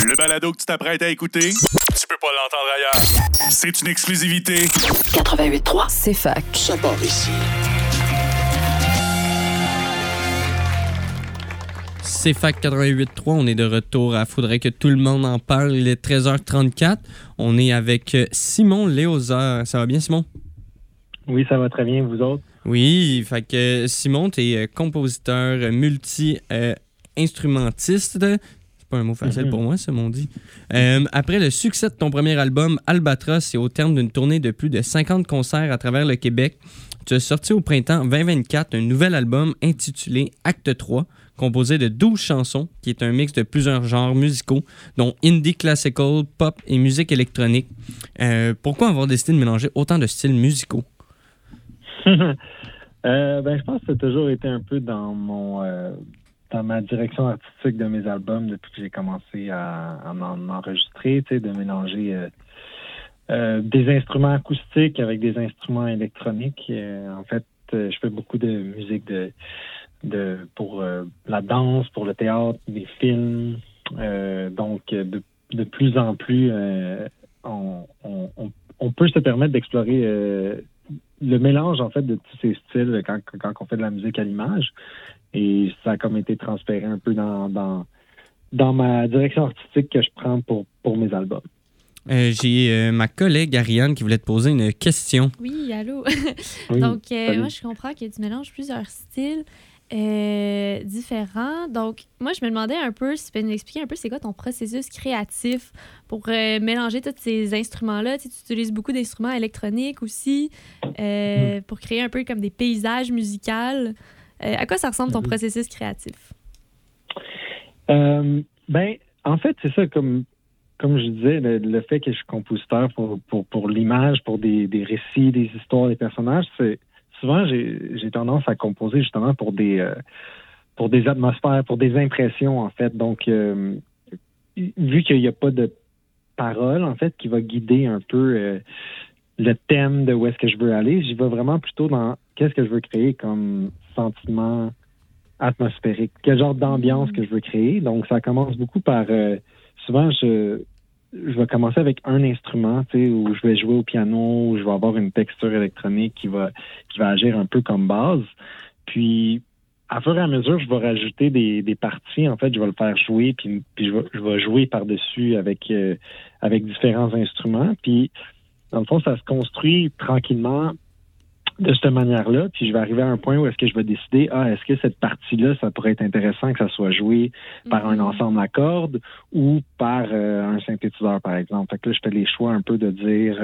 Le balado que tu t'apprêtes à écouter, tu peux pas l'entendre ailleurs. C'est une exclusivité. 88.3, c'est fac. Ça part ici. C'est Fac 88.3, on est de retour à Faudrait que tout le monde en parle, il est 13h34. On est avec Simon Léozer. Ça va bien, Simon? Oui, ça va très bien, vous autres? Oui, fait que Simon, t'es compositeur multi-instrumentiste. C'est pas un mot facile pour moi, ça m'on dit. Après le succès de ton premier album, Albatros, et au terme d'une tournée de plus de 50 concerts à travers le Québec, tu as sorti au printemps 2024 un nouvel album intitulé Acte 3, composé de 12 chansons, qui est un mix de plusieurs genres musicaux, dont indie, classical, pop et musique électronique. Pourquoi avoir décidé de mélanger autant de styles musicaux? Je pense que ça a toujours été un peu dans ma direction artistique de mes albums depuis que j'ai commencé à en enregistrer, tu sais, de mélanger des instruments acoustiques avec des instruments électroniques. En fait, je fais beaucoup de musique pour la danse, pour le théâtre, des films. Donc, de plus en plus, on peut se permettre d'explorer le mélange, en fait, de tous ces styles quand on fait de la musique à l'image. Et ça a comme été transféré un peu dans ma direction artistique que je prends pour mes albums. J'ai ma collègue Ariane qui voulait te poser une question. Oui, allô? Oui, Donc, moi, je comprends que tu mélanges plusieurs styles différents. Donc, moi, je me demandais un peu si tu peux nous expliquer un peu c'est quoi ton processus créatif pour mélanger tous ces instruments-là. Tu utilises beaucoup d'instruments électroniques aussi pour créer un peu comme des paysages musicaux. À quoi ça ressemble ton processus créatif? En fait, c'est ça, comme je disais, le fait que je suis compositeur pour l'image, pour des récits, des histoires, des personnages, c'est souvent j'ai tendance à composer justement pour des atmosphères, pour des impressions, en fait. Donc, vu qu'il n'y a pas de parole, en fait, qui va guider un peu le thème de où est-ce que je veux aller, j'y vais vraiment plutôt dans qu'est-ce que je veux créer comme sentiment atmosphérique, quel genre d'ambiance que je veux créer. Donc, ça commence beaucoup par... souvent, je vais commencer avec un instrument, tu sais, où je vais jouer au piano, où je vais avoir une texture électronique qui va agir un peu comme base. Puis, à fur et à mesure, je vais rajouter des parties. En fait, je vais le faire jouer, puis je vais jouer par-dessus avec différents instruments. Puis, dans le fond, ça se construit tranquillement de cette manière-là, puis je vais arriver à un point où est-ce que je vais décider, est-ce que cette partie-là, ça pourrait être intéressant que ça soit joué par un ensemble à cordes ou par un synthétiseur, par exemple. Fait que là, je fais les choix un peu de dire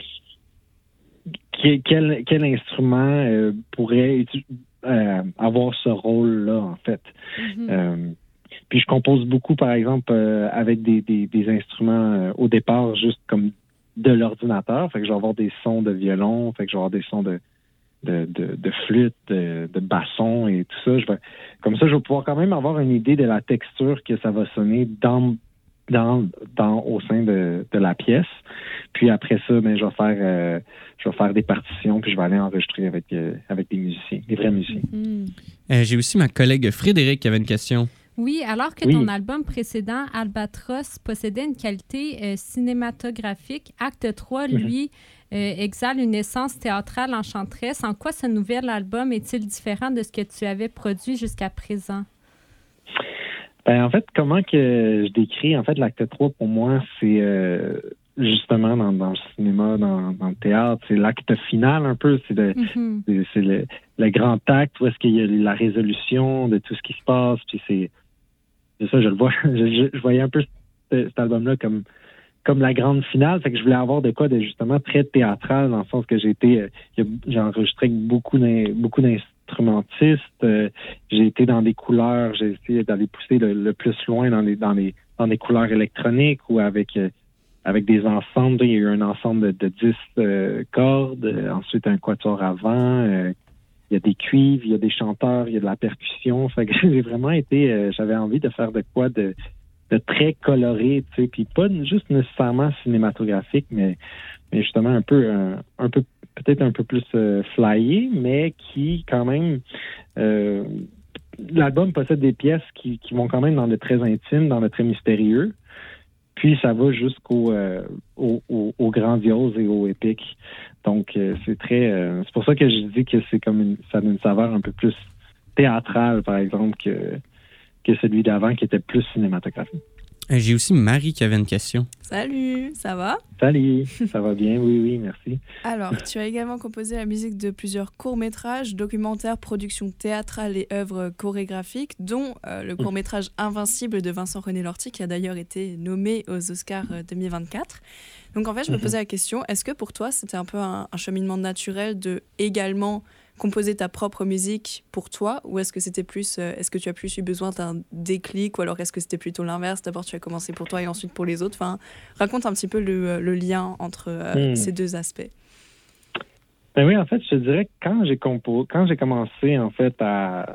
quel instrument pourrait avoir ce rôle-là, en fait. Puis je compose beaucoup, par exemple, avec des instruments au départ, juste comme de l'ordinateur. Fait que je vais avoir des sons de violon, fait que je vais avoir des sons de flûte, de basson et tout ça. Comme ça, je vais pouvoir quand même avoir une idée de la texture que ça va sonner au sein de la pièce. Puis après ça, je vais faire des partitions, puis je vais aller enregistrer avec des musiciens, des vrais musiciens. J'ai aussi ma collègue Frédéric qui avait une question. Oui, alors que ton album précédent, Albatros, possédait une qualité cinématographique, Acte 3, lui, exhale une essence théâtrale enchanteresse. En quoi ce nouvel album est-il différent de ce que tu avais produit jusqu'à présent? En fait, comment que je décris, en fait, l'acte 3, pour moi, c'est justement dans le cinéma, dans le théâtre, c'est l'acte final un peu, c'est le grand acte où est-ce qu'il y a la résolution de tout ce qui se passe, puis c'est ça, je le vois, je voyais un peu cet album-là comme la grande finale, fait que je voulais avoir de quoi de justement très théâtral, dans le sens que j'ai enregistré avec beaucoup d'instrumentistes, j'ai été dans des couleurs, j'ai essayé d'aller pousser le plus loin dans des couleurs électroniques ou avec des ensembles. Il y a eu un ensemble de 10 cordes, ensuite un quatuor avant, il y a des cuivres, il y a des chanteurs, il y a de la percussion. Fait que j'ai vraiment été, j'avais envie de faire de quoi de très coloré, tu sais, puis pas juste nécessairement cinématographique, mais justement un peu peut-être un peu plus flyé, mais qui quand même l'album possède des pièces qui vont quand même dans le très intime, dans le très mystérieux. Puis ça va jusqu'au au grandiose et au épique. Donc c'est pour ça que je dis que c'est ça a une saveur un peu plus théâtrale, par exemple, que celui d'avant qui était plus cinématographique. J'ai aussi Marie qui avait une question. Salut, ça va? Salut, ça va bien? Oui, merci. Alors, tu as également composé la musique de plusieurs courts-métrages, documentaires, productions théâtrales et œuvres chorégraphiques, dont le court-métrage Invincible de Vincent-René Lorty, qui a d'ailleurs été nommé aux Oscars 2024. Donc en fait, je me posais la question, est-ce que pour toi, c'était un peu un cheminement naturel de également composer ta propre musique pour toi, ou est-ce que c'était plus, est-ce que tu as plus eu besoin d'un déclic, ou alors est-ce que c'était plutôt l'inverse, d'abord tu as commencé pour toi et ensuite pour les autres, enfin, raconte un petit peu le lien entre ces deux aspects. Ben oui, en fait, je te dirais que quand j'ai commencé en fait à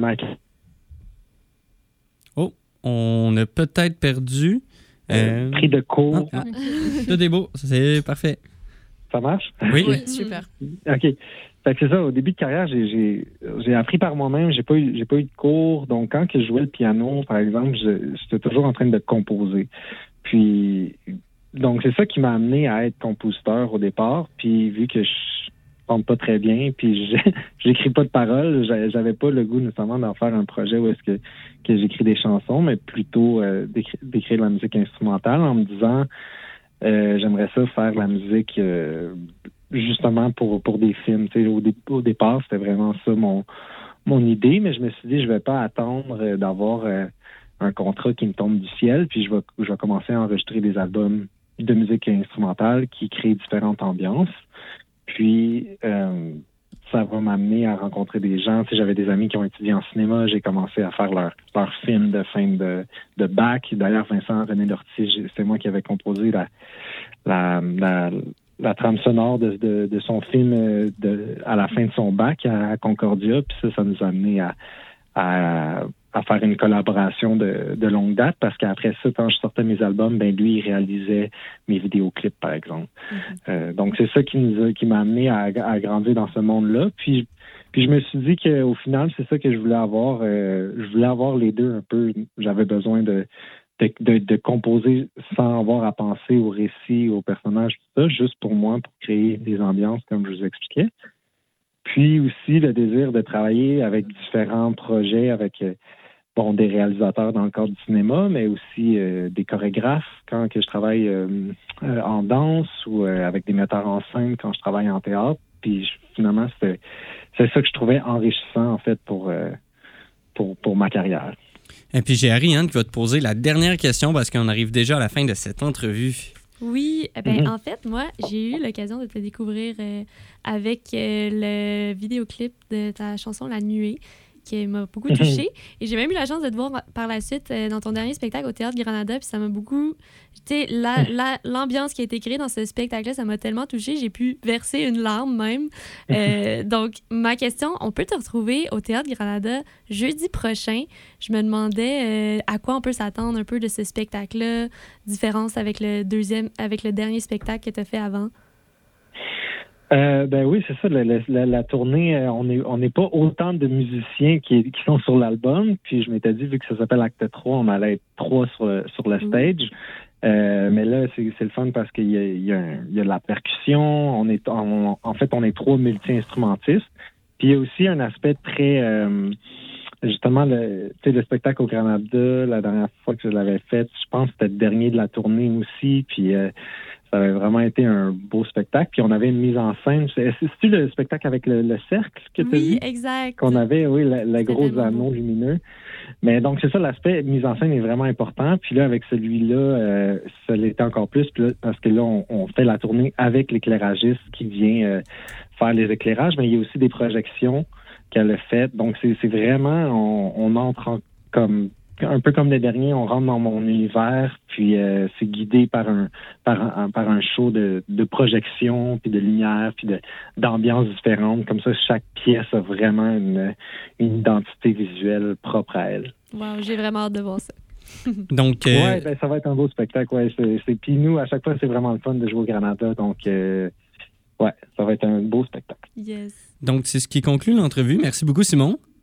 on a peut-être perdu pris de cours. Tout est beau, c'est parfait. Ça marche? Oui, super. OK. Fait que c'est ça, au début de carrière, j'ai appris par moi-même, j'ai pas eu de cours. Donc, quand je jouais le piano, par exemple, j'étais toujours en train de composer. Puis, donc, c'est ça qui m'a amené à être compositeur au départ. Puis, vu que je chante pas très bien, puis j'écris pas de paroles, j'avais pas le goût nécessairement d'en faire un projet où est-ce que j'écris des chansons, mais plutôt d'écrire de la musique instrumentale en me disant, j'aimerais ça faire de la musique justement pour des films. Au départ, c'était vraiment ça mon idée, mais je me suis dit, je vais pas attendre d'avoir un contrat qui me tombe du ciel, puis je vais commencer à enregistrer des albums de musique instrumentale qui créent différentes ambiances. Puis, ça va m'amener à rencontrer des gens. J'avais des amis qui ont étudié en cinéma. J'ai commencé à faire leur film de fin de bac. D'ailleurs, Vincent-René Lorty, c'est moi qui avais composé la trame sonore de son film à la fin de son bac à Concordia. Puis ça nous a amené à faire une collaboration de longue date, parce qu'après ça, quand je sortais mes albums, ben lui, il réalisait mes vidéoclips, par exemple. Donc, c'est ça qui m'a amené à grandir dans ce monde-là. Puis je me suis dit qu'au final, c'est ça que je voulais avoir. Je voulais avoir les deux un peu. J'avais besoin de composer sans avoir à penser au récit, au personnage, tout ça, juste pour moi, pour créer des ambiances, comme je vous expliquais. Puis aussi le désir de travailler avec différents projets, avec des réalisateurs dans le cadre du cinéma, mais aussi des chorégraphes quand je travaille en danse, ou avec des metteurs en scène quand je travaille en théâtre. Puis finalement, c'est ça que je trouvais enrichissant en fait pour ma carrière. Et puis j'ai Ariane qui va te poser la dernière question parce qu'on arrive déjà à la fin de cette entrevue. Oui, en fait, moi, j'ai eu l'occasion de te découvrir avec le vidéoclip de ta chanson La Nuée, qui m'a beaucoup touchée. Et j'ai même eu la chance de te voir par la suite dans ton dernier spectacle au Théâtre Granada, puis ça m'a beaucoup... Tu sais, l'ambiance qui a été créée dans ce spectacle-là, ça m'a tellement touchée, j'ai pu verser une larme même. Donc, ma question, on peut te retrouver au Théâtre Granada jeudi prochain. Je me demandais à quoi on peut s'attendre un peu de ce spectacle-là, différence avec le dernier spectacle que tu as fait avant. Ben oui, c'est ça. La tournée, on n'est pas autant de musiciens qui sont sur l'album. Puis je m'étais dit, vu que ça s'appelle Acte 3, on allait être 3 sur le stage. Mais là, c'est le fun parce qu'il y a de la percussion. En fait, on est 3 multi-instrumentistes. Puis il y a aussi un aspect très... justement, le spectacle au Granada, la dernière fois que je l'avais fait, je pense que c'était le dernier de la tournée aussi. Puis... ça avait vraiment été un beau spectacle. Puis on avait une mise en scène. C'est-tu le spectacle avec le cercle que tu as vu? Oui, exact. Qu'on avait, oui, le gros anneau lumineux. Mais donc, c'est ça, l'aspect mise en scène est vraiment important. Puis là, avec celui-là, ça l'était encore plus. Puis là, parce que là, on fait la tournée avec l'éclairagiste qui vient faire les éclairages. Mais il y a aussi des projections qu'elle a faites. Donc, c'est vraiment... On entre un peu comme le dernier, on rentre dans mon univers, puis c'est guidé par un show de projection, puis de lumière, puis d'ambiance différente. Comme ça, chaque pièce a vraiment une identité visuelle propre à elle. Wow, j'ai vraiment hâte de voir ça. Donc, ouais, ben, ça va être un beau spectacle. Ouais, puis nous, à chaque fois, c'est vraiment le fun de jouer au Granada. Donc, ouais, ça va être un beau spectacle. Yes. Donc, c'est ce qui conclut l'entrevue. Merci beaucoup, Simon.